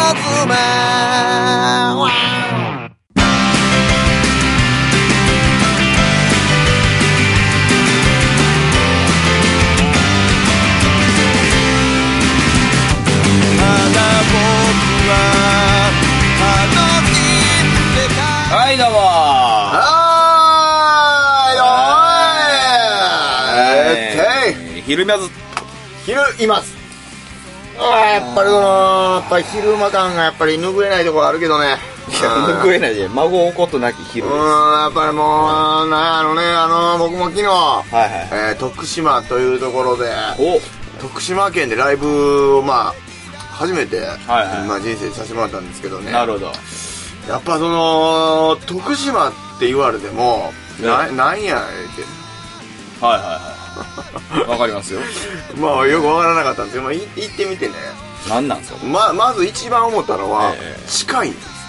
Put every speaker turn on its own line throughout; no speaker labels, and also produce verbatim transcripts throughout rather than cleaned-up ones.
め
はいどうも
はーい、おい、えー、
昼間ず
昼います。あーやっぱりこのやっぱり昼間感がやっぱり拭えないところあるけどね。
いや拭えないで孫おことなき昼です。
うん、やっぱりもうなんやろね、あの僕も昨日、
はいはい、
えー、徳島というところで
お
徳島県でライブをまあ初めて、
はいはい、
まあ、人生でさせてもらったんですけどね。
なるほど。
やっぱその徳島って言われても、ね、な, なんやって
はいはいはいわかりますよ。
まあよくわからなかったんですけど、まあ、行ってみてね、
何なんですか。
ままず一番思ったのは、
えー、
近いんです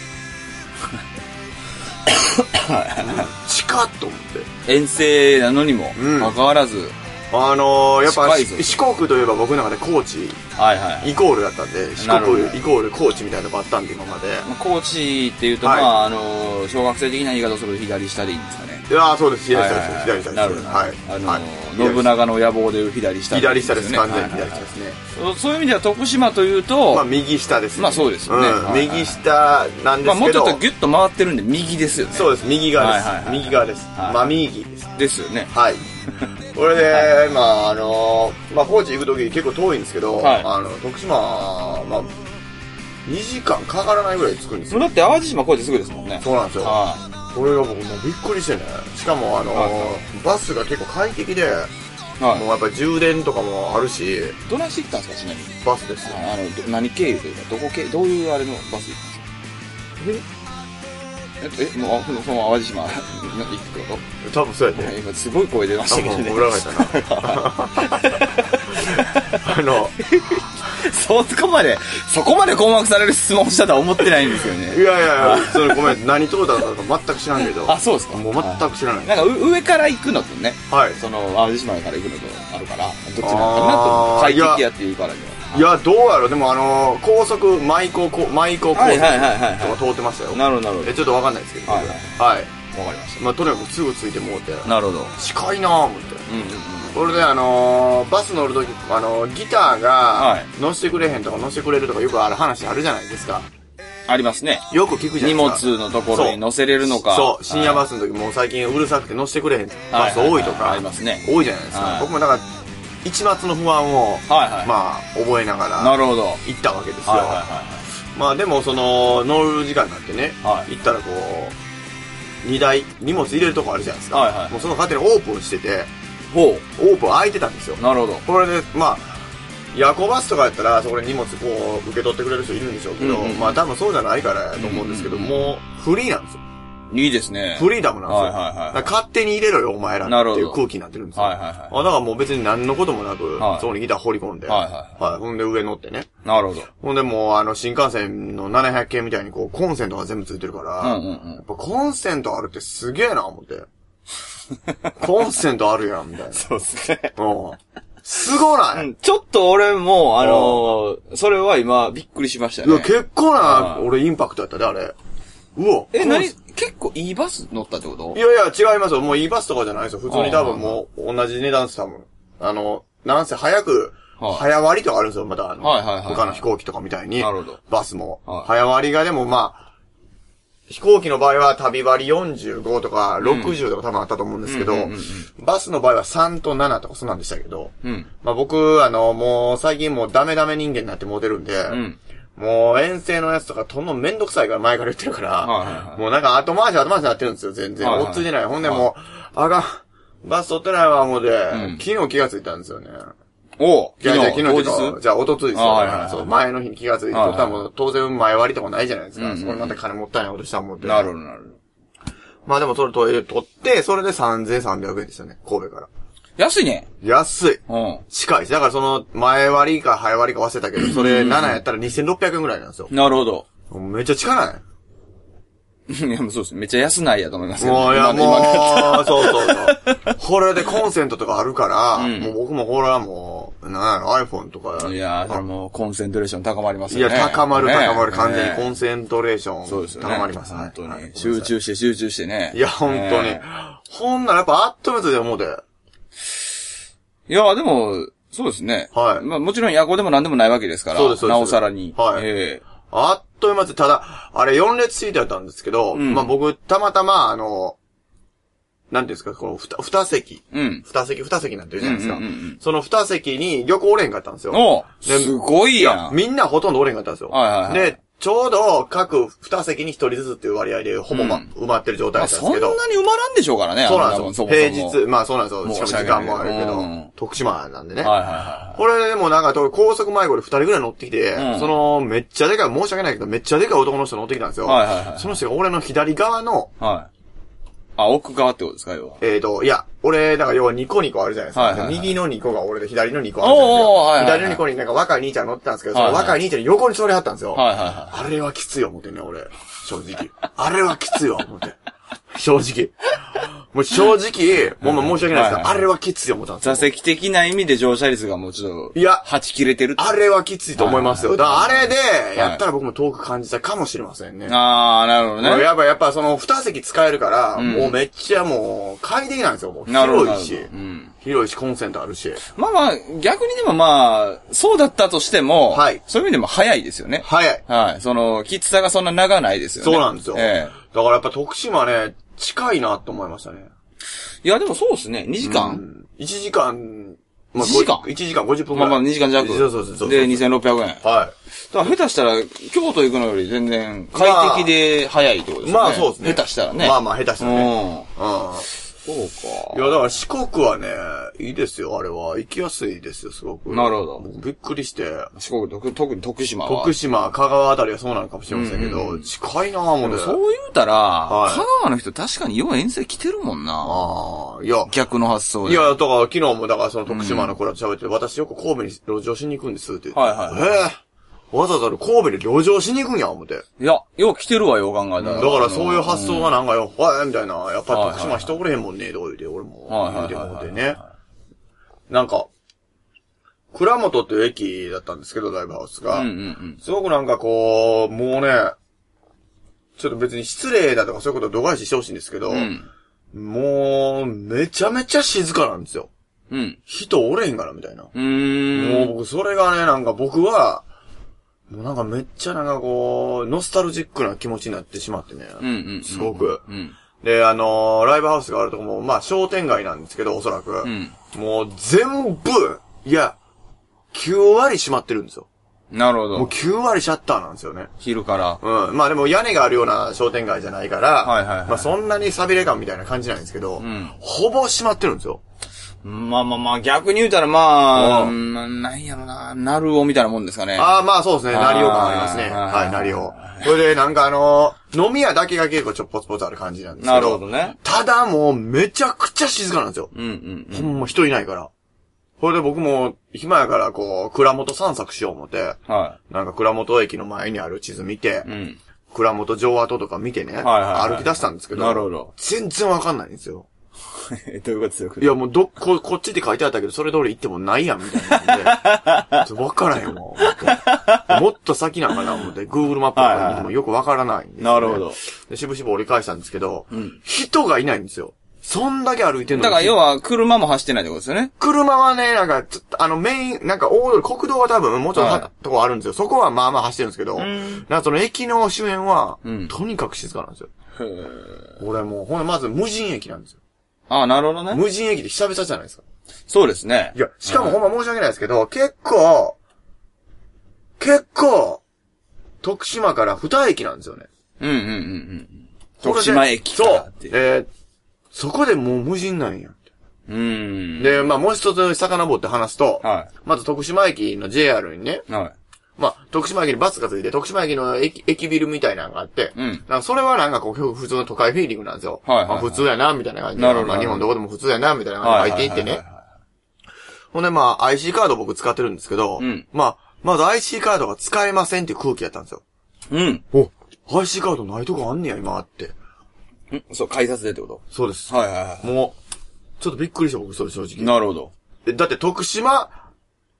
近っと思って
遠征なのにもかかわらず、
うん、あのー、やっぱ四国といえば僕の中で高知、
はいはい、
イコールだったんで、四国イコール高知みたいなのがあったんで今まで。
高知っていうと、はい、まああのー、小学生的な言い方をすると左下でいいんですかね。
いやそうです、左下です、左下です。
なるほど、
はい、
あのーはい、信長の野望でいう左下、
ね、左下です、完全に左下ですね。
そう、そういう意味では徳島というと、
まあ右下ですね。
まあそうですよね、
うん、右下なんですけど、まあ、
もうちょっとギュッと回ってるんで右ですよね。
そうです、右側です、はいはいはい、右側です、はい、真右です
ですよね。
はいこれで、はい、まああのー、まあ高知行く時結構遠いんですけど、はい、あの徳島まあにじかんかからないぐらい着くんですよ。
だって淡路島高知すぐですもんね。
そうなんですよ。はい、これが僕もうびっくりしてね。しかもあのーはい、バスが結構快適で、はい、もうやっぱり充電とかもあるし。
どないして行ったんですか、ちなみに。
バスですよ。
あの何経由というかどこ経どういうあれのバス行ったんですか。ええもうその淡路島行くってこと。
多分そうやね。
今すごい声出ましたけどね。
裏返ったな。あの
そこまでそこまで困惑される質問したとは思ってないんですよね。
いやいやいや、それごめん、何通ったのか全く知らんけど。
あ、そうですか。
もう全く知らない。
なんか上から行くのとね、はい、その淡路島から行くのとあるからどっちなのかなと。快適やっていうからには。
いやどうやろう。でもあの高速舞高舞高高速とか通ってましたよ。
なるほどなるほど。
えちょっとわかんないですけど。はいはい。わかりました。まあとにかくすぐついてもうて。
なるほど。
近いなぁ思って。うんうんうん。それであのー、バス乗るとき、あのー、ギターが乗せてくれへんとか乗せてくれるとかよくある話あるじゃないですか。
ありますね。
よく聞くじゃないですか。
荷物のところに乗せれるのか。
そう、深夜バスの時もう最近うるさくて乗せてくれへんバス多いとか。
ありますね。
多いじゃないですか。僕もだから一抹の不安を、はいはい、まあ覚えながらなるほど行ったわけですよ。はいはいはい、まあでもその乗る時間になってね、はい、行ったらこう荷台荷物入れるとこあるじゃないですか。はいはい、もうその勝手にオープンしてて、ほうオープン開いてたんですよ。なるほど。これでまあ夜行バスとかやったらそこで荷物こう受け取ってくれる人いるんでしょうけど、うんうん、まあ多分そうじゃないからやと思うんですけど、うんうんうん、もうフリーなんですよ。いいですね。フリーダムなんですよ。はいはいはい、勝手に入れろよお前らっていう空気になってるんですよ。はいはいはい、あだからもう別に何のこともなく、はい、そこにギター放り込んで、はいはいはい、ほんで上乗ってね。なるほど。ほんでもうあの新幹線のななひゃく系みたいにこうコンセントが全部ついてるから、うんうんうん、やっぱコンセントあるってすげえな思って。コンセントあるやんみたいな。そうですね。うん。すごない、うん、ちょっと俺もあのー、それは今びっくりしましたね。いや結構な俺インパクトやったであれ。うわ。え、何結構いいバス乗ったってこと？いやいや、違いますよ。もういいバスとかじゃないですよ。普通に多分もう同じ値段です多分。あの、なんせ早く、はい、早割りとかあるんですよ。またあの、はいはいはいはい、他の飛行機とかみたいに。なるほど。バスも。はい、早割りがでもまあ、飛行機の場合は旅割よんじゅうごとかろくじゅうとか多分あったと思うんですけど、うんうんうんうん、バスの場合はさんとななとかそうなんでしたけど、うん、まあ僕、あの、もう最近もうダメダメ人間になってモテるんで、うんもう遠征のやつとかとんのめんどくさいから前から言ってるから、はいはいはい、もうなんか後回し後回しになってるんですよ、全然。はいはい、追っついてない。ほんでもう、あがん、バス取ってないわ、思うで、うん、昨日気がついたんですよね。おう昨日、昨日、昨日、じゃあ、おとついですよ、はいはいはい。そう、前の日に気がついて、はいはい、多分当然前割りとかないじゃないですか。うんうんうん、そこにまた金もったいないことしたもんで。なるほど、なるほど。まあでもそれ取って、それでさんぜんさんびゃくえんでしたね、神戸から。安いね。安い。うん。近いです。だからその、前割りか早割りか忘れたけど、それななやったらにせんろっぴゃくえんぐらいなんですよ。なるほど。めっちゃ近ないいや、そうです。めっちゃ安ないやと思いますよ。もう、いや、もう、そうそうそう。これでコンセントとかあるから、うん、もう僕もこれはもう、 なんやろ、iPhone とか。
いやー、それもうコンセントレーション高まりますよね。
いや、高まる高まる、完全にコンセントレーション。そうですよね。高まりますね。
本当に。集中して集中してね。
いや、本当に。ほんならやっぱあっとめずで思うで。
いや、でも、そうですね。はい。まあもちろん夜行でも何でもないわけですから。そうです、そうです。なおさらに。はい。ええ。
あっという間で、ただ、あれよん列シートやったんですけど、うん、まあ僕、たまたま、あの、なんていうんですか、この二、二席。うん。二席、二席になってるじゃないですか。うんうんうん、その二席に旅行おれんかったんですよ。
おすごいやん。
みんなほとんどおれんかったんですよ。はいはいはい。で、ちょうど各二席に一人ずつっていう割合でほぼ、まうん、埋まってる状態だったんですけど、
まあ。そんなに埋まらんでしょうからね。
そうなんですよ。平日、まあそうなんですよ。しかも時間もあるけど、うん、徳島なんでね。はいはいはい。これでもなんか高速迷子で二人ぐらい乗ってきて、うん、そのめっちゃでかい、申し訳ないけどめっちゃでかい男の人乗ってきたんですよ。はいはいはい。その人が俺の左側の、はい。
あ、奥側ってことですか、要は。
えーと、いや、俺、だから要はにこにこあるじゃないですか。はいはいはい、右のにこが俺で左のにこあるじゃないですか。はいはいはい、左のにこになんか若い兄ちゃん乗ってたんですけど、はいはい、その若い兄ちゃんに横に座りはったんですよ。はいはいはい、あれはきついよ、思ってね、俺。正直。あれはきついよ、思って。正直。もう正直、もう申し訳ないですけど、はいはい、あれはきつい思ったんですよ。
座席的な意味で乗車率がもうちょっと、いや、はち切れてるって。
あれはきついと思いますよ。だからあれで、やったら僕も遠く感じたかもしれませんね。
ああ、なるほどね。
やっぱ、やっぱその二席使えるから、うん、もうめっちゃもう、快適なんですよ。もう広いし、うん、広いし、コンセントあるし。
まあまあ、逆にでもまあ、そうだったとしても、はい。そういう意味でも早いですよね。
早い。
はい。その、きつさがそんな長ないですよね。
そうなんですよ。ええ。だからやっぱ徳島ね、近いなと思いましたね。
いや、でもそうですね。にじかん、うん、
いちじかん、
まあ、いちじかん ?いち
時間ごじゅっぷんぐらい。
まあまあにじかん弱。
そうそうそうそう。
で、にせんろっぴゃくえん。はい。だから下手したら、京都行くのより全然快適で早いってことですね。まあそうですね。下手したらね。
まあまあ下手したらね。うん。うん。そうか。いや、だから四国はね、いいですよ、あれは。行きやすいですよ、すごく。
なるほど。
びっくりして。
四国、特に徳島は。
徳島、香川あたりはそうなのかもしれませんけど、うんうん、近いなぁ、もうね。
そう言うたら、はい、香川の人確かによう遠征来てるもんな。ああ、いや。逆の発想で。
いや、だから昨日も、だからその徳島の子らと喋って、うん、私よく神戸に路上しに行くんですって言って。はいはい、はい。ええーわざわざ神戸で路上しに行くんや、思って。
いや、よう来てるわよ、考えたら。
だからそういう発想がなんかよ、はい、みたいな。やっぱ徳島人おれへんもんね、どう言うて、俺も。言うてもうてね。なんか、倉本っていう駅だったんですけど、ライブハウスが。うんうんうん、すごくなんかこう、もうね、ちょっと別に失礼だとかそういうこと度外視してほしいんですけど、うん、もう、めちゃめちゃ静かなんですよ。うん、人おれへんから、みたいな。うーんもう僕、それがね、なんか僕は、もうなんかめっちゃなんかこう、ノスタルジックな気持ちになってしまってね。うんうんうん、すごく、うん。で、あのー、ライブハウスがあるとこも、まあ商店街なんですけど、おそらく。うん、もう全部、いや、きゅうわり閉まってるんですよ。
なるほど。
もうきゅうわりシャッターなんですよね。
昼から。
うん。まあでも屋根があるような商店街じゃないから、はいはいはい、まあそんなに寂れ感みたいな感じなんですけど、うん、ほぼ閉まってるんですよ。
まあまあまあ、逆に言うたらまあ、うん、なんやろな、なるおみたいなもんですかね。
ああ、まあそうですね。なりお感ありますね。はい、なりお。それでなんかあのー、飲み屋だけが結構ちょっぽつぽつある感じなんですけど。なるほどね。ただもうめちゃくちゃ静かなんですよ。うんうん、うん。ほんま人いないから。それで僕も暇やからこう、蔵元散策しよう思って、はい。なんか蔵元駅の前にある地図見て、うん。蔵元城跡とか見てね、はいはいはい、歩き出したんですけど、なるほど。全然わかんないんですよ。
どういうことですよ。
いやもうど、こ、こっちって書いてあったけど、それ通り行ってもないやん、みたいな。わからへんわ、もっと。もっと先なんかな、思って、Google マップとか見てもよくわからないんです、ね、
なるほど。
で、しぶしぶ折り返したんですけど、うん、人がいないんですよ。そんだけ歩いてんのに。
だから要は、車も走ってないってことですよね。
車はね、なんか、ちょっと、あの、メイン、なんか大通り、国道は多分、もうちょっと、はい、とこあるんですよ。そこはまあまあ走ってるんですけど、なんかその駅の周辺は、うん、とにかく静かなんですよ。へー。俺もう、ほんでまず無人駅なんですよ。
ああ、なるほどね。
無人駅で久々じゃないですか。
そうですね。
いや、しかもほんま申し訳ないですけど、結構、結構、徳島から二駅なんですよね。うんうんうんうん。
徳島駅からっていう。
そう。えー、そこでもう無人なんや。うん。で、まあもう一つ遡って話すと、はい、まず徳島駅の ジェイアール にね、はい。まあ、徳島駅にバスがついて、徳島駅の駅、駅ビルみたいなのがあって、うん。なんかそれはなんかこう、普通の都会フィーリングなんですよ。はい、はい、まあ、普通やな、みたいな感じで。なるほど。まあ、日本どこでも普通やな、みたいな感じで入っていってね。ほんで、まあ、アイシー カード僕使ってるんですけど、うん。まあ、まず アイシー カードが使えませんっていう空気やったんですよ。うん。お、アイシー カードないとこあんねや、今って。
んそう、改札でってこと
そうです。
はいはいはい。
もう、ちょっとびっくりした僕、それ正直。
なるほど。
だって徳島、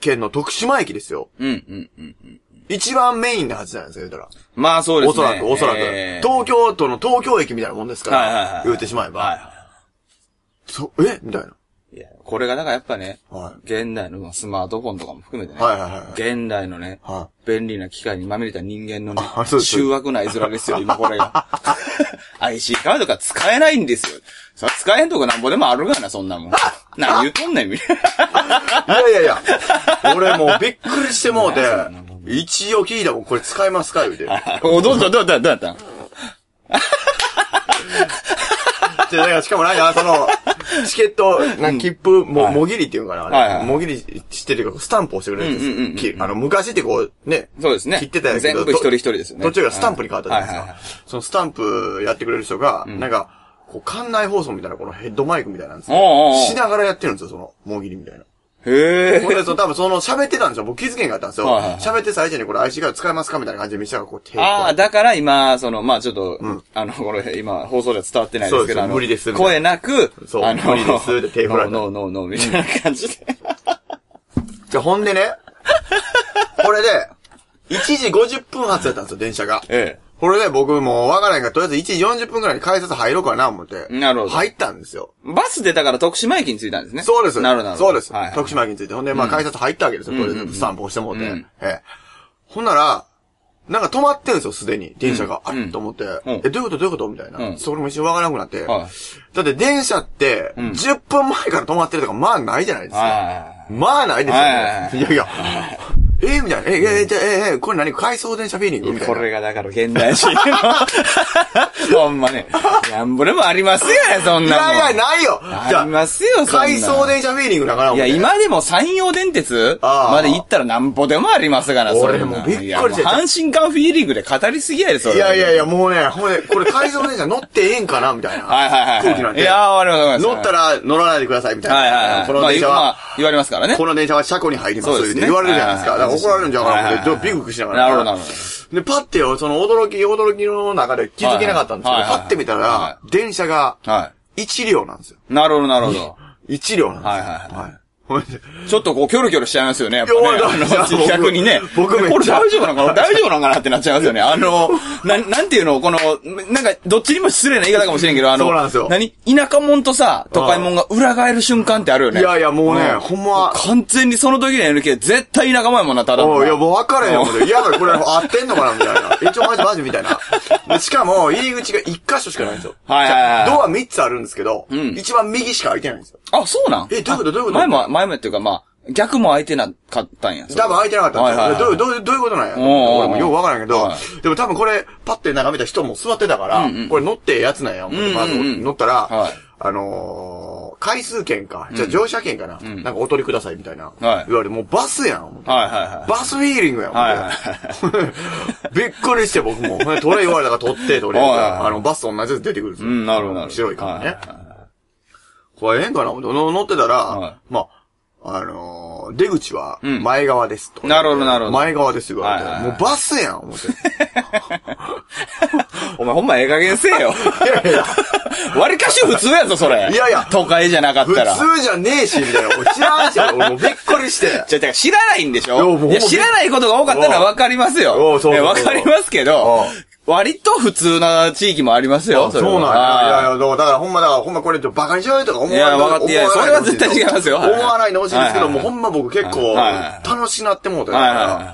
県の徳島駅ですよ。
うん、うん、うん。
一番メインなはずなんですよ、言うたら。
まあそうですね。
おそらく、おそらく。えー、東京都の東京駅みたいなもんですから。はいはいはい。言うてしまえば。はいはい。そ、えみたいな。
いや、これがだからやっぱね、はい、現代のスマートフォンとかも含めてね、はいはいはい、現代のね、はい、便利な機械にまみれた人間のね、醜悪な絵面ですよ、今これが。アイシー カードが使えないんですよ。それ使えんとこなんぼでもあるがな、そんなもん。何言うとんねん、みたいな。
いやいやいや、俺もうびっくりしてもうて、一応聞いたもん、これ使えますか言うて。
お、どうぞ、どうだったどうだった
しかもなんか、その、チケット、なんか切符、も、もぎりっていうんかな、あれ。もぎりしてるか、スタンプをしてくれるんですよ。あの、昔ってこう、ね。
そうですね。
切ってたやつ
全部一人一人ですよね。
途中からスタンプに変わったじゃないですか。そのスタンプやってくれる人が、なんか、こう、館内放送みたいな、このヘッドマイクみたいなんですよ。しながらやってるんですよ、その、もぎりみたいな。
へぇー。
ほんで、その、多分その、喋ってたんですよ。僕気づけんかったんですよ。喋って最初にこれ アイシー カード使えますかみたいな感じで見せたら、こう、手
ああ、だから今、その、まあちょっと、うん、あの、これ、今、放送では伝わってないですけど、あの、
無理です。
声なく、
そう、あの、無理ですって手振られた。
ノーノーノーみたいな感じで。
じゃ、ほんでね、これで、いちじごじゅっぷん発だったんですよ、電車が。ええ。これで僕もうわからんから、とりあえずいちじよんじゅっぷんくらいに改札入ろうかな思って。なるほど。入ったんですよ。
バス出たから徳島駅に着いたんですね。
そうです。
なるほど。
そうです。はいはい、徳島駅に着いて。ほんで、まあ改札入ったわけですよ。とりあえずスタンプ押してもうて。うん、ええ。ほんなら、なんか止まってるんですよ、すでに。電車が。うん、あっと思って。うん、え、どういうことどういうことみたいな。うん、それも一瞬わからなくなって。はい、だって電車って、じゅっぷんまえから止まってるとか、まあないじゃないですか。はい、まあないですよね。いやいや。えー、みたいな。えー、えー、じゃえー、えー、これ何回送電車フィーリングみたいな。
これがだから現代人の。ほんまね。なんぼでもありますよね、そんなもん。
いやいや、ないよ。
ありますよ、そんな。
回送電車フィーリングだから。
いや、今でも山陽電鉄まで行ったらなんぼでもありますから、それ。
俺もびっくりして。
阪神間フィーリングで語りすぎやで、それ。
いやいやいや、もうね、ほんで、これ回送電車乗ってええんかなみたいな。はいはいはい。空気なんて。
いやー、わかります。
乗ったら乗らないでください、みたいな。はいはいはい。この電車は、
言われますからね。
この電車は車庫に入ります、って言われるじゃないですか。だから怒られるんじゃないかな。ビクビクしながら。
なるほど、なるほ
ど。で、パッてよ、その驚き、驚きの中で気づけなかったんですけど、パッて見たら、電車が、いち両なんですよ。
なるほど、なるほど。
いち両なんですよ。
はいはいはい。ちょっとこう、キョロキョロしちゃいますよね、やっぱね。あの、逆にね。僕めっちゃ。これ大丈夫なのかな大丈夫なのかなってなっちゃいますよね。あの、な、なんていうのこの、なんか、どっちにも失礼な言い方かもしれんけど、あの、そうなんですよ。何田舎者とさ、都会者が裏返る瞬間ってあるよね。
いやいや、もうね、ほんま。
完全にその時の エヌケー、絶対田舎者やもんな、ただ。
いや、もう分かれへんよ。いや、これ合ってんのかなみたいな。一応マジマジみたいな。しかも、入り口がいっ箇所しかないんですよ。はいはいはい。ドアみっつあるんですけど、一番右しか開いてないんですよ。
あ、そうなん
え、どういうことどういうこと
前も、前もっていうか、まあ、逆も開いてなかったんや。
多分開いてなかったんですよ。はいはいはい、どういう、どういうことなんや。俺もよくわからんけど、はい、でも多分これ、パッて眺めた人も座ってたから、うんうん、これ乗ってやつなんや。うんうんうん、まず乗ったら、はい、あのー、回数券か、じゃあ乗車券かな、うん、なんかお取りくださいみたいな。はい、言われて、もうバスやん。はいはいはい、バスフィーリングやん。はいはいはい、びっくりして僕も。取れ言われたから取って、取れ。あの、バスと同じやつ出てくるんですよ。うん、なるほどなるほど。白いからね。はいはいはい、これええんかな乗ってたら、はい、まあ、あのー、出口は前側ですと、
うん。なるほど、なるほど。
前側ですよ、はいはいはい。もうバスやん、思って。
お前ほんまええ加減せえよ。いやいや。割かし普通やぞ、それ。
いやいや。
都会じゃなかったら。
普通じゃねえし、みたいな。知らんし、俺もうびっくりして。
じゃ、じゃ、知らないんでしょいや、知らないことが多かったのはわかりますよ。わかりますけど、割と普通な地域もありますよ。
そそうなんや。いやいや、だからほんまだからほんまこれってバカにしようとか思わない。いや、分かって、いや、
それは絶対違いますよ。
思わないでほしいんですけど、もうほんま僕結構楽しなってもうたから。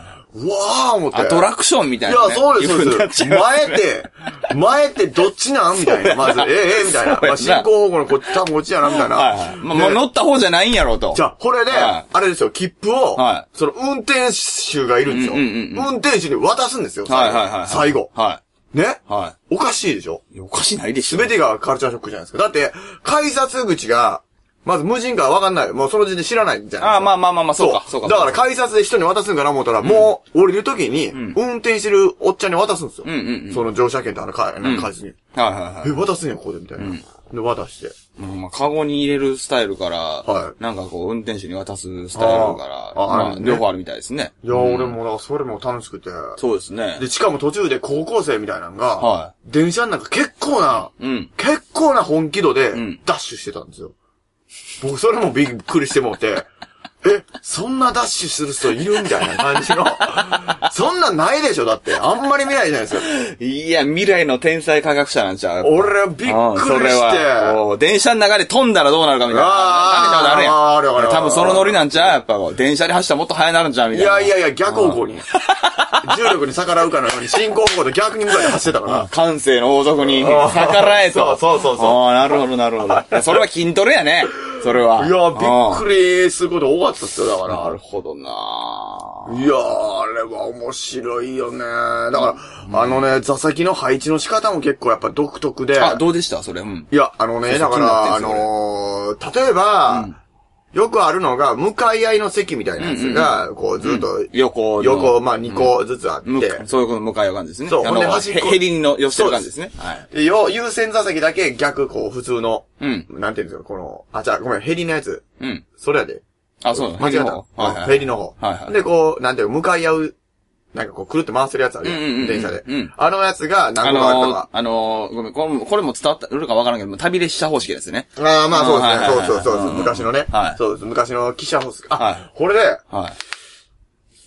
うわー思って。
アトラクションみたいな、
ね。いや、そうです、そうです。前って、前ってどっちなんみたいな。まず、ええ、ええ、みたいな。まあ、進行方向のこっち、多分こっちやな、みたいな。はいはい。
まあ、もう乗った方じゃないんやろうと。
じゃあ、これで、あれですよ、切符を、はい、その運転手がいるんですよ。うんうんうん、運転手に渡すんですよ、最後。はいはいはい。最後。はい。ねはい。おかしいでしょ
おかしないでしょ
すべてがカルチャーショックじゃないですか。だって、改札口が、まず無人かわかんない。もうその時点で知らないじゃないですか。
ああ、まあまあまあまあ、そうか、そうか。
だから改札で人に渡すんかな思ったら、うん、もう降りるときに、運転してるおっちゃんに渡すんですよ。うんうんうん、その乗車券とあの改札に。はいはいはい。え、渡すんや、ここで、みたいな。うん、で、渡して。
うん、まあ、カゴに入れるスタイルから、はい。なんかこう、運転手に渡すスタイルから、あまあ、両方あるみたいですね。
いや、うん、俺も、だからそれも楽しくて。
そうですね。
で、しかも途中で高校生みたいなのが、はい。電車の中結構な、うん。結構な本気度で、ダッシュしてたんですよ。僕、それもびっくりしてもって、ええ、そんなダッシュする人いるみたいな感じの。そんなんないでしょだって。あんまり見ないじゃないですか。
いや、未来の天才科学者なんちゃう。
俺はびっくりして。うん、それ
は。電車の中で飛んだらどうなるかみたいな。ああ、あるやん。あるある。多分そのノリなんちゃうやっぱ、電車で走ったらもっと速なるんちゃうみたいな。
いやいやいや、逆方向に。重力に逆らうかのように、進行方向と逆に向かって走ってたから。
感性の法則に逆らえと。
そうそうそうそう。
ああ、なるほどなるほど。それは筋トレやね。それは。
いや、びっくりすること多かったっすよ、だから。
なるほどな。
いやー、あれは面白いよね。だから、うん、あのね、座席の配置の仕方も結構やっぱ独特で。
あ、どうでしたそれ、うん。
いや、あのね、だから、あのー、例えば、うんよくあるのが、向かい合いの席みたいなやつが、こうずっと、
横、
横、まあにこずつあって。
そういうこと向かい合う感じですね。
そう、
ほんで端っこ。ヘリの寄せる感じですね。
はい。で、よ、優先座席だけ逆、こう普通の、うん。なんていうんですか、この、あ、じゃあごめん、ヘリのやつ。うん。それやで。
あ、そう
間違えた。はい。ヘリの方。はいはい。で、こう、なんていう向かい合う、なんかこう、くるって回せるやつあるやん。電車で。うん。あのやつが何個かあるとか。
あのー、ごめん、これ、これも伝わったるかわからんけど、旅列車方式ですね。
ああ、まあそうですね。そうそうそうそう。昔のね。はい。そうです。昔の汽車方式。あ、これで、はい。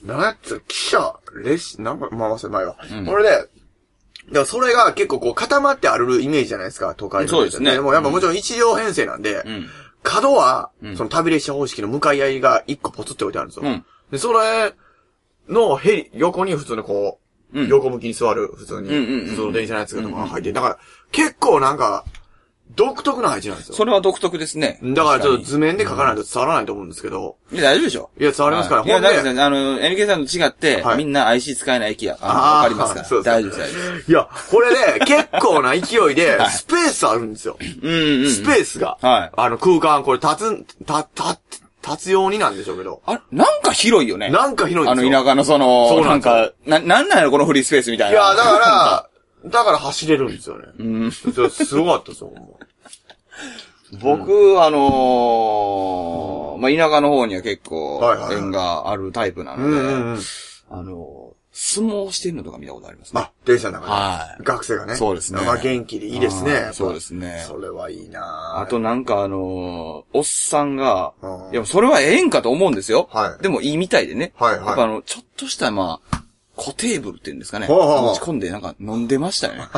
なんやつ、汽車、列車、なんか、まあ忘れ前は。これで、だからそれが結構こう固まってあるイメージじゃないですか、都会の。
そうですね。
でもやっぱもちろん一両編成なんで、角は、その旅列車方式の向かい合いが一個ポツって置いてあるんですよ。で、それ、のヘリ、横に普通のこう、うん、横向きに座る、普通に、普通の電車のやつがとか入って、だから、結構なんか、独特な配置なんですよ。
それは独特ですね。
だからちょっと図面で書かないと伝わらないと思うんですけど。
いや、大丈夫でしょ。
いや、伝わりますから、
いや、大丈夫ですね。あの、エヌケー さんと違って、みんな アイシー 使えない駅や。あわかりますから。そうです。大丈夫です。
いや、これで、結構な勢いで、スペースあるんですよ。うんスペースが。はい。あの、空間、これ立つ、た、た、立つようになんでしょうけど。
あれなんか広いよね。
なんか広いんですよ。
あの田舎のその、そうなんか、な、なんなんやろこのフリースペースみたいな。
いや、だから、だから走れるんですよね。うん。すごかったですよ、
僕、うん、あのー、まあ、田舎の方には結構、縁があるタイプなので、あの、相撲してるのとか見たことありますね。
あ、電車の中で。はい。学生がね。
そうですね。
まあ元気でいいですね。
そうですね。
それはいいな
あとなんかあのー、おっさんが、いや、それはええんかと思うんですよ。はい。でもいいみたいでね。はいはい。やっぱあの、ちょっとしたまあ、コテーブルっていうんですかね。持ち込んでなんか飲んでましたよね。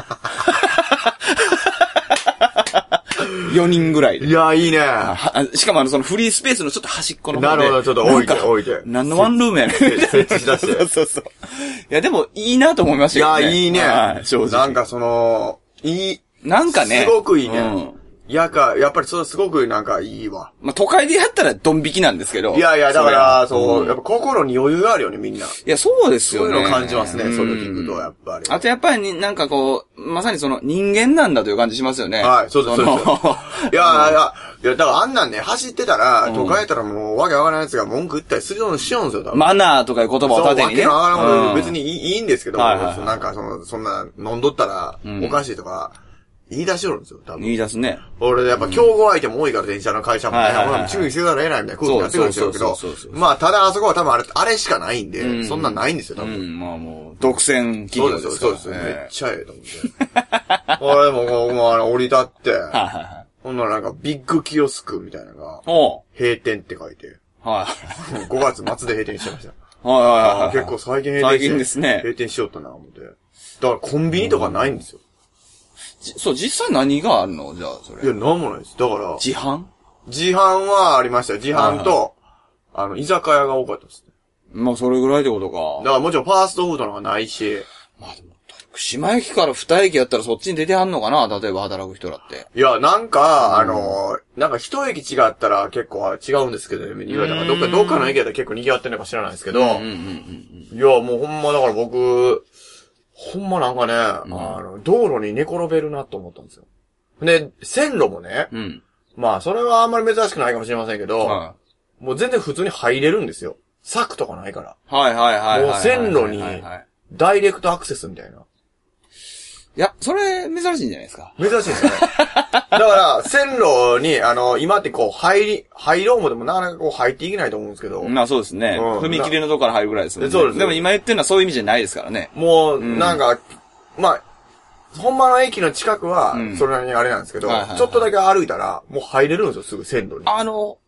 よにんぐらいで。
いや、いいね。
しかもあの、そのフリースペースのちょっと端っこの方で。
なるほど、ちょっと置いて、置いて。
何のワンルームやねん。設
置しだして。
そうそうそう。いや、でも、いいなと思いましたけどね。
いや、いいね。はい、正直。なんかその、いい。
なんかね。
すごくいいね。うんやか、やっぱりそれすごくなんかいいわ。
まあ、都会でやったらドン引きなんですけど。
いやいや、だから、そう、うん、やっぱ心に余裕があるよね、みんな。い
や、そうですよね。
そういうのを感じますね、うん、それを聞くと、やっぱり。
あとやっぱりなんかこう、まさにその人間なんだという感じしますよね。
はい、そうです、そうです。いやいや、いや、だからあんなんね、走ってたら、都会やったらもうわけわからない奴が文句言ったりするようにしようんですよ、多分。
マナーとかいう言葉を盾にね。
そう、わけわからないこと別にいいんですけど、なんかその、そんな飲んどったらおかしいとか、言い出しよるんですよ、多分。
言い出すね。
俺、やっぱ競合相手も多いから、電車の会社もね。俺も注意せざるを得ないみたいな空気になってくるんですよけど。まあ、ただあそこは多分あれ、あれしかないんで、そんなんないんですよ、多分。
うん、まあもう、独占企業ですから。
そうです、そうです。めっちゃええと思って。俺も、もう、もう、あの、降り立って、ほんならなんか、ビッグキオスクみたいなのが、閉店って書いて、はい。ごがつ末で閉店しちゃいました。はいはいはい。結構最近閉店して。最近ですね。閉店しようとな、思って。だからコンビニとかないんですよ。
そう、実際何があるのじゃあ、それ。
いや、なんもないです。だから。
自販
自販はありましたよ。自販と、あの、居酒屋が多かったですね。
まあ、それぐらいってことか。
だからもちろんファーストフードなんかないし。まあでも、
徳島駅から二駅やったらそっちに出てはんのかな例えば働く人だって。
いや、なんか、うん、あの、なんか一駅違ったら結構違うんですけどね、言われたから。どっか、どっかの駅やったら結構賑わってるのか知らないですけど。うんうんうんうん、いや、もうほんまだから僕、ほんまなんかね、うん、あの、道路に寝転べるなと思ったんですよ。で、線路もね、うん、まあ、それはあんまり珍しくないかもしれませんけど、はい、もう全然普通に入れるんですよ。柵とかないから。
はいはいはいはい、はい。
もう線路に、ダイレクトアクセスみたいな。
いや、それ、珍しいんじゃないですか。
珍しいですよね。だから、線路に、あの、今ってこう、入り、入ろうもでもなかなかこう、入っていけないと思うんですけど。
まあそうですね。うん、踏切のとこから入るぐらいですもんね。そうです。でも今言ってるのはそういう意味じゃないですからね。
もう、うん、なんか、まあ、ほんまの駅の近くは、それなりにあれなんですけど、うんはいはいはい、ちょっとだけ歩いたら、もう入れるんですよ、すぐ線路に。
あの、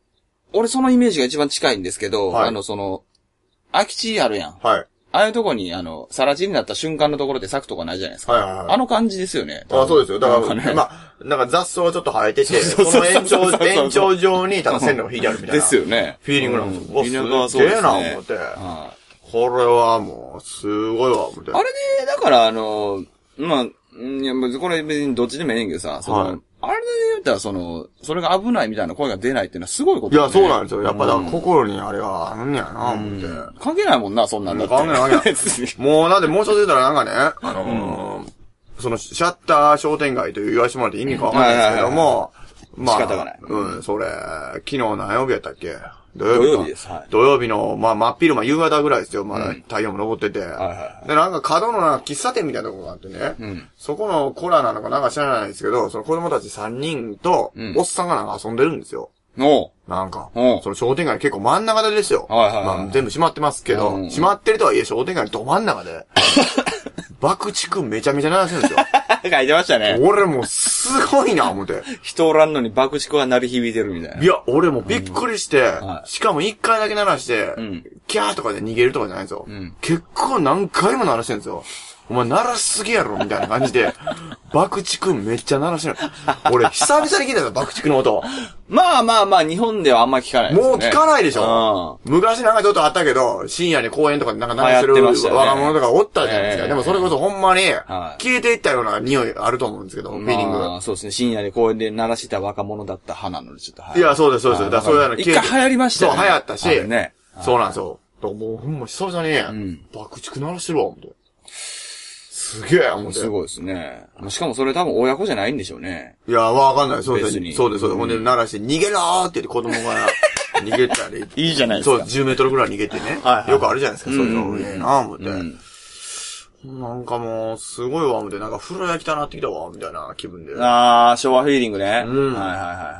俺そのイメージが一番近いんですけど、はい、あの、その、空き地あるやん。はい。ああいうとこに、あの、さら地になった瞬間のところで咲くとかないじゃないですか。はいはいはい。あの感じですよね。
あ、そうですよ。だから、ね、まあ、なんか雑草がちょっと生えてて、その延長、延長上に、ただ線路が引いてあるみたいな。
ですよね。
フィーリングなんですよ。うん、すげえな、思って。はい、これはもう、すごいわ、思って。
あれね、だから、あの、まあ、いや、これ別にどっちでもええんけどさ、その、はい、あれで言ったらその、それが危ないみたいな声が出ないっていうのはすごいことだね。
いや、そうなんですよ。やっぱだから心にあれがあんねやな、思って、うん。
関係ないもんな、そんなんだって。
関係ない関係ない。もう、なんでもう一つ言ったらなんかね、あのー、うん、その、シャッター商店街という言わせてもらって意味かわかんないですけども、
まあ、仕方がない。
うん、それ、昨日何曜日やったっけ？
土曜日。土曜日です。はい。
土曜日の、まあ、真っ昼間、夕方ぐらいですよ。まだ太陽も昇ってて。うん、はいはいはい。で、なんか角のなんか喫茶店みたいなところがあってね。うん。そこのコラなのかなんか知らないですけど、その子供たちさんにんと、おっさんがなんか遊んでるんですよ。おなんか、その商店街結構真ん中でですよ。はいはいはい。まあ、全部閉まってますけど、うん、閉まってるとはいえ商店街のど真ん中で、爆竹めちゃめちゃ鳴らしてるんですよ。
書いてましたね。
俺もうすごいな、思って。
人おらんのに爆竹が鳴り響いてるみたいな。
いや、俺もびっくりして、うんはい、しかも一回だけ鳴らして、うん、キャーとかで逃げるとかじゃないんですよ。うん、結構何回も鳴らしてるんですよ。お前鳴らしすぎやろみたいな感じで、爆竹めっちゃ鳴らしてる。俺久々に聞いたよ、爆竹の音。
まあまあまあ、日本ではあんま聞かないですね。
もう聞かないでしょ。うん、昔なんかちょっとあったけど、深夜に公園とかでなんか鳴らしてる若者とかおったじゃないですか。でもそれこそほんまに、消えていったような匂いあると思うんですけど、フィーリング。
ああ、そうですね。深夜に公園で鳴らしてた若者だった花のちょっと、
はい。いや、そうです、そうです。だそういうの
一回流行りましたよね。
そう、流行ったし。ね。そうなんですよ。もうほんま久々に、爆竹鳴らしてるわ、思って。すげえ、思って。
すごいですね。しかもそれ多分親子じゃないんでしょうね。
いや、わかんない。そうです。そうです、そうです。ほんで、鳴らして、逃げろーって言って子供が逃げたり。
いいじゃないですか。
そう、じゅうメートルぐらい逃げてね。はい。よくあるじゃないですか、そういうの。ええなー思って。なんかもう、すごいわ、思って。なんか風呂焼きたなってきたわ、みたいな気分で。
あー、昭和フィーリングね。うん。はいはいはいはい。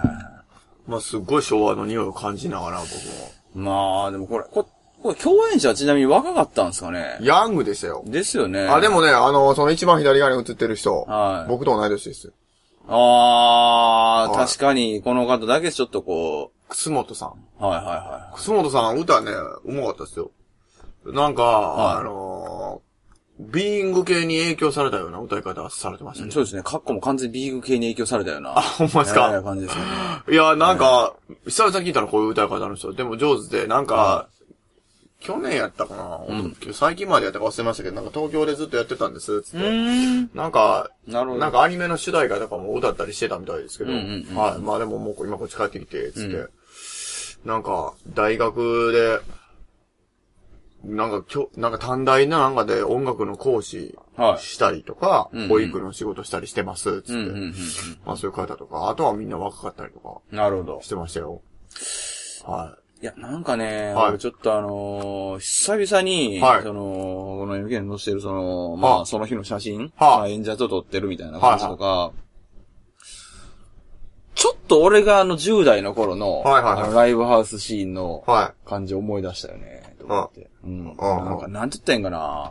まあ、すっごい昭和の匂いを感じながら、僕
も。まあ、でもこれ、ここれ共演者はちなみに若かったんですかね？
ヤングでしたよ。
ですよね。
あ、でもね、あの、その一番左側に映ってる人。はい。僕と同い年です。
あー、はい、確かに、この方だけちょっとこ
う。楠本さん。
はいはいはい。
楠本さん、歌ね、うまかったですよ。なんか、はい、あのー、ビーイング系に影響されたような歌い方されてましたね。
そうですね。カッコも完全にビーイング系に影響されたような。
あ、ほんまですか？
えー、感じですよね。
いや、なんか、久々に聞いたらこういう歌い方の人。でも上手で、なんか、はい、去年やったかな、うん、最近までやったか忘れましたけど、なんか東京でずっとやってたんです、つって。んなんか、なるほど。なんかアニメの主題歌とかも歌ったりしてたみたいですけど、うんうんうん、はい。まあでももう今こっち帰ってきて、つって。うん、なんか、大学で、なんか、きょ、なんか短大のなんかで音楽の講師したりとか、はい、保育の仕事したりしてます、つって。うんうんうんうん、まあそういう方とか、あとはみんな若かったりとか。
なるほど。
してましたよ。はい。
いや、なんかね、はい、ちょっとあのー、久々に、はい、その、この エムケー に載せてるその、まあ、はあ、その日の写真、はあ、まあ、演者と撮ってるみたいな感じとか、はあ、ちょっと俺があのじゅう代の頃の、はいはいはい、あのライブハウスシーンの感じを思い出したよね、と思って。うん。なんか、なんて言ったらいいんかな。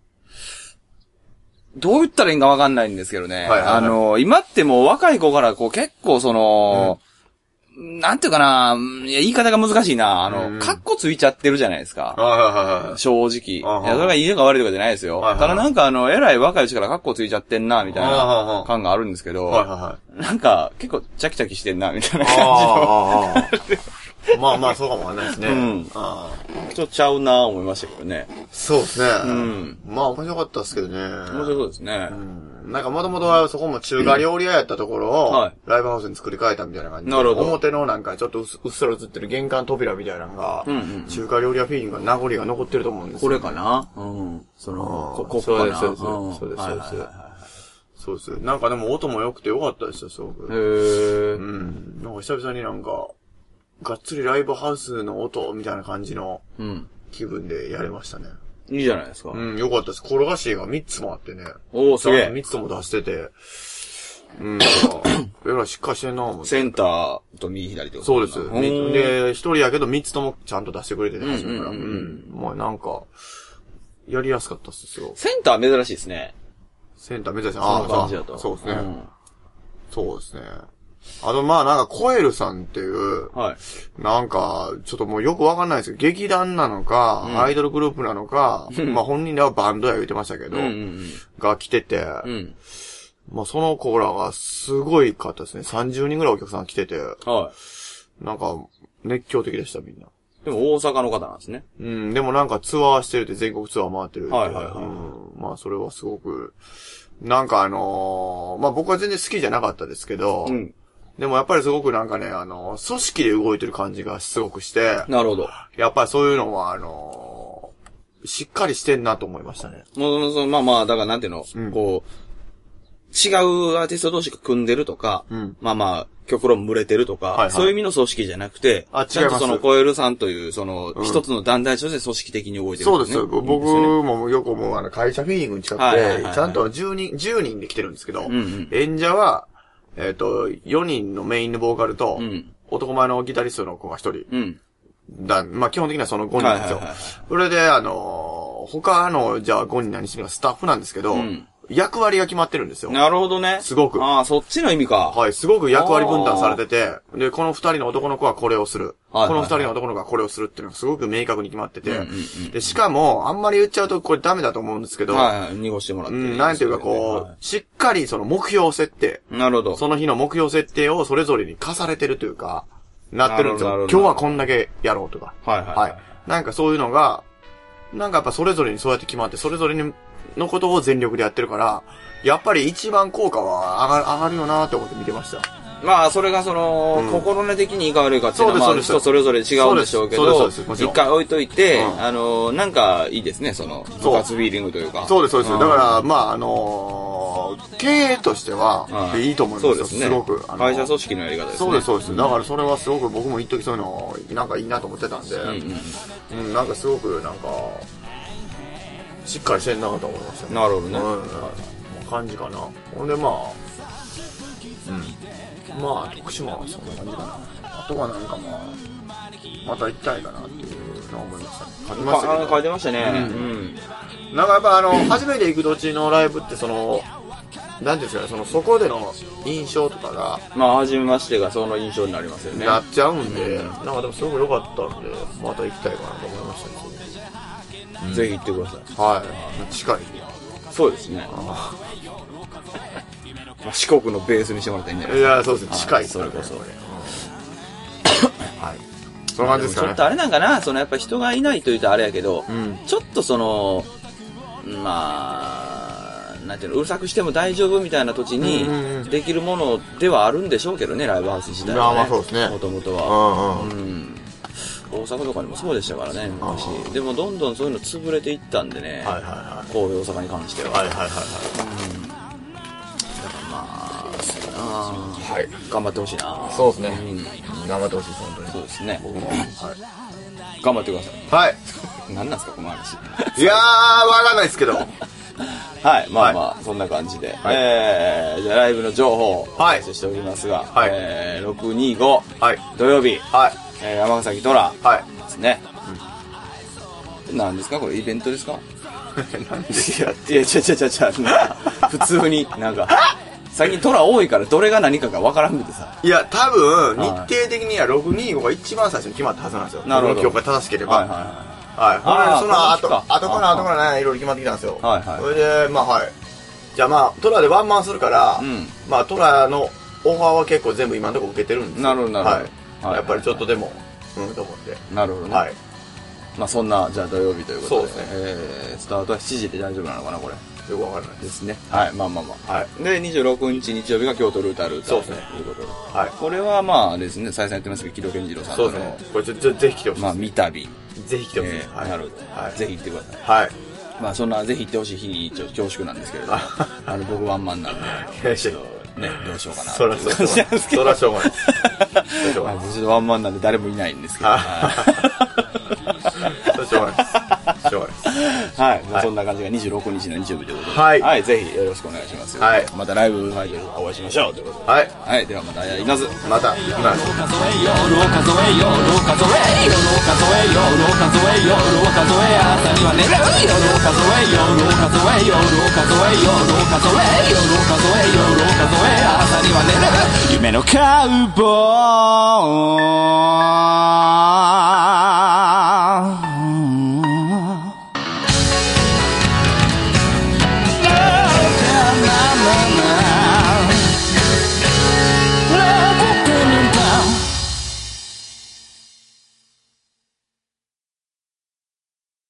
どう言ったらいいんかわかんないんですけどね。はいはいはい、あの、今ってもう若い子からこう結構その、うん、なんていうかな、いや言い方が難しいな。あの、うん、カッコついちゃってるじゃないですか。はいはいはい、正直。いや、それがいいのか悪いとかじゃないですよ。はいはい、ただなんかあの、偉い若いうちからカッコついちゃってんな、みたいな感があるんですけど、はいはいはい、なんか結構チャキチャキしてんな、みたいな感じの。
まあまあ、そうかもわかんないですね。うん。
ああ。ちょっとちゃうなぁ思いましたけどね。
そうですね。うん。まあ面白かったですけどね。
面白そうですね。
うん。なんかもともとはそこも中華料理屋やったところを、はい、ライブハウスに作り変えたみたいな感じで。なるほど。表のなんかちょっとうっすら映ってる玄関扉みたいなのが、うんうん、中華料理屋フィーリングが名残が残ってると思うんですよ、
ね。これかなうん。その、ここ
かなそうです、そうです、そうです。そうです。なんかでも音も良くて良かったですよ、すごく。へー。うん。なんか久々になんか、がっつりライブハウスの音みたいな感じの気分でやれましたね。
うん、いいじゃないですか。
うん、よかったです。転がしがみっつもあってね。
おー、すげえ。
みっつも出してて。うん、えらいしっかりしてんな思って。
センターと右左ってこと
そうです。で、一人やけどみっつともちゃんと出してくれてね、初めから。うん。まあなんか、やりやすかったっすよ。
センター珍しいですね。
センター珍しい。
ああ、感じだと。
そうですね。うん、そうですね。 あとまあなんかコエルさんっていう、はい、なんかちょっともうよくわかんないですけど、劇団なのか、うん、アイドルグループなのか、まあ本人ではバンドや言ってましたけど、うんうんうん、が来てて、うん、まあその子らがすごい方ですね。さんじゅうにんぐらいお客さん来てて、はい、なんか熱狂的でしたみんな。
でも大阪の方なんですね。
うん、でもなんかツアーしてるって全国ツアー回ってるって。はいはいはい。うん、まあそれはすごく、なんかあのー、まあ僕は全然好きじゃなかったですけど、うん、でもやっぱりすごくなんかね、あの、組織で動いてる感じがすごくして。
なるほど。
やっぱりそういうのは、あのー、しっかりしてんなと思いましたね。
もう、まあまあ、だからなんていうの、うん、こう、違うアーティスト同士が組んでるとか、うん、まあまあ、極論群れてるとか、はいはい、そういう意味の組織じゃなくて、あ、ちゃんとそのコエルさんという、その、うん、一つの団体として組織的に動いてる、
ね。そうですよ。僕もよく思う、あの、会社フィーリングに近くて、はいはいはいはい、ちゃんとじゅうにん、じゅうにんで来てるんですけど、うんうん、演者は、えっ、ー、と、よにんのメインのボーカルと、うん、男前のギタリストの子がひとり。うん、だまあ、基本的にはそのごにんなんですよ。はいはいはいはい、それで、あのー、他の、じゃあごにん何してるかスタッフなんですけど、うん、役割が決まってるんですよ。
なるほどね。
すごく。
ああ、そっちの意味か。
はい、すごく役割分担されてて、で、この二人の男の子はこれをする。はいはいはい、この二人の男の子はこれをするっていうのがすごく明確に決まってて、うんうんうん、で、しかも、あんまり言っちゃうとこれダメだと思うんですけど、
はいはい、濁してもらっていい。
うん、なんていうかこう、はい、しっかりその目標設定。
なるほど。
その日の目標設定をそれぞれに課されてるというか、なってるんですよ。今日はこんだけやろうとか。はいはい、はい。なんかそういうのが、なんかやっぱそれぞれにそうやって決まって、それぞれのことを全力でやってるから、やっぱり一番効果は上がる、上がるよなーって思って見てました。
まあ、それがその、うん、心根的にいいか悪いかっていうのは、まあ、人それぞれ違うんでしょうけど、一回置いといて、うん、あの、なんかいいですね、その、部活フィーリングというか。
そうです、そうです。うん、だから、まあ、あのー、経営としては、うん、いいと思いますよ、そうですね、すごく。
あのー、会社組織のやり方ですね。
そうです、そうです。だからそれはすごく僕も一時そういうの、なんかいいなと思ってたんで、うん、うんうん、なんかすごく、なんか、しっかりしてんなと思いました、ね。
なるほどね。うん
感じかな。ほんでまあ、うん。まあ、徳島はそんな感じかな。あとはなんかまあ、また行きたいかなっていうのを思いましたね。
書きましたけど。書いてましたね。うん。うん、
なんかやっぱあの、初めて行く土地のライブってその、なんですかね、その、そこでの印象とかが。
まあ、初めましてがその印象になりますよね。
なっちゃうんで、うん、なんかでもすごく良かったんで、また行きたいかなと思いましたね。
うん、ぜひ行ってください。
はい。近い。
そうですね。あまあ、四国のベースにしてもらったらいいんじゃない
ですか。いや、そうですね。近い、
それこそ。はい。
そんな感じですかね。
ちょっとあれなんかな、そのやっぱ人がいないというとあれやけど、うん、ちょっとその、まあ、なんていうの、うるさくしても大丈夫みたいな土地にできるものではあるんでしょうけどね、ライブハウス自体は、ね。
まあそうですね。
もともとは。うんうんうん大阪とかにもそうでしたからね、昔。でもどんどんそういうの潰れていったんでね、はいはいはい、神戸、大阪に関しては。はいはいはいはい。うん、だからまあ、そうだな、はい、頑張ってほしいな。
そうですね。うん、頑張ってほしいです、本当に。
そうですね。
僕も。はい。
頑張ってください。
はい。
何なんですか、この話。
いやー、わかんないですけど。
はい、まあまあ、はい、そんな感じで。はい、えー、じゃあライブの情報をお伝えしておりますが、はい、えー、ろくにご、はい、土曜日、はい、えー、山崎トラですね。うん、何ですかこれイベントですか
なんで
いや、いや、ちゃちゃちゃちゃ、普通になんか、最近トラ多いからどれが何かが分からんくてさ。
いや、多分、日程的にはろくにごが一番最初に決まったはずなんですよ。なるほど。記憶が正しければ。はいはいはい。はい。ほんで、その後、後から後からね、いろいろ決まってきたんですよ。はいはい。それで、まあはい。じゃあまあ、トラでワンマンするから、うん、まあトラのオファーは結構全部今のところ受けてるんですよ。
なるほどなるほど。
はい。やっぱりちょっとでも、うんと思って。
なるほどね。はい。まあそんな、じゃあ土曜日ということで。そうですね。えー、スタートはしちじで大丈夫なのかな、これ。
よくわからない
ですね。はい、まあまあまあ。はい。で、にじゅうろくにち日曜日が京都ルータールーター。
そうですね。
ということで。はい。これはまあですね、再三やってますけど、木戸健次郎さん
との。そうですね。これぜぜひ来てほしい。
まあ、見旅。
ぜひ来てほしい。
えー、なるほど。はい。ぜひ行ってください。はい。まあ、そんなぜひ行ってほしい日にちょっと恐縮なんですけれども、あの、僕ワンマンなんで、ちょっとね、どうしようかな。
そらそう。そらしょうがない。
ちょっとワンマンなんで誰もいないんですけど。
しょうがないです。しょうがないです。
はい。まあ、そんな感じがにじゅうろくにちの日曜日ということで。はい。はい。ぜひよろしくお願いします。はい。またライブ会場でお会いしましょうということで。はい。はい。ではまた会います。
また。今。ロー数えよ、ロー数えよ、ロー数えよ、ロー数えよ、ロー数えよ、ロー数えよ、ロー数えや。
には寝る。夜を数え夜を数え夜を数え夜を数え夜を数え夜を数え朝には寝る。夢のカウボーイ